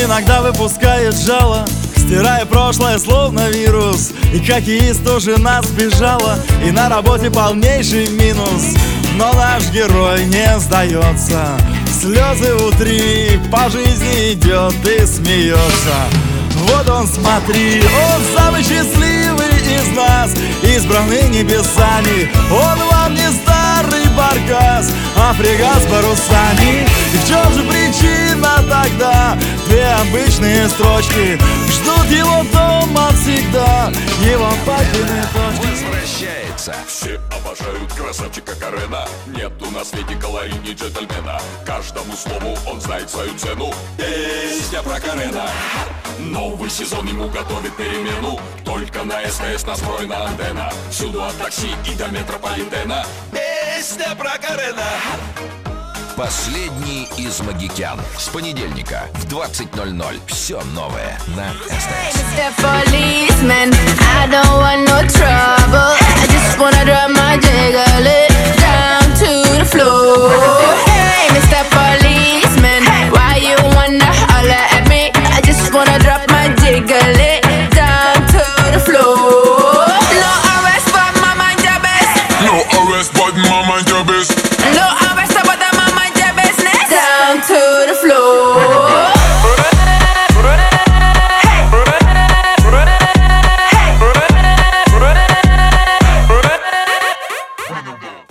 иногда выпускает жало, стирая прошлое словно вирус. И хоккеист уже нас бежала, и на работе полнейший минус. Но наш герой не сдается, слезы утри, по жизни идет и смеется. Вот он, смотри, он самый счастливый из нас, избранный небесами. Он вам не старый баркас, а фрегат с парусами. И в чем же причина тогда? Две обычные строчки ждут его дома всегда, его папины точки. Возвращается. Все обожают красавчика Карена. Нету на свете колоритней джентльмена. Каждому слову он знает свою цену. Песня про Карена. Новый сезон ему готовит перемену. Только на СТС настроена антенна. Всюду от такси и до метрополитена. Песня про Карена. Последний из магикян. С понедельника в 20:00. Все новое на СТС. Mr. Policeman, I don't want no trouble. I just wanna drop my jiggle.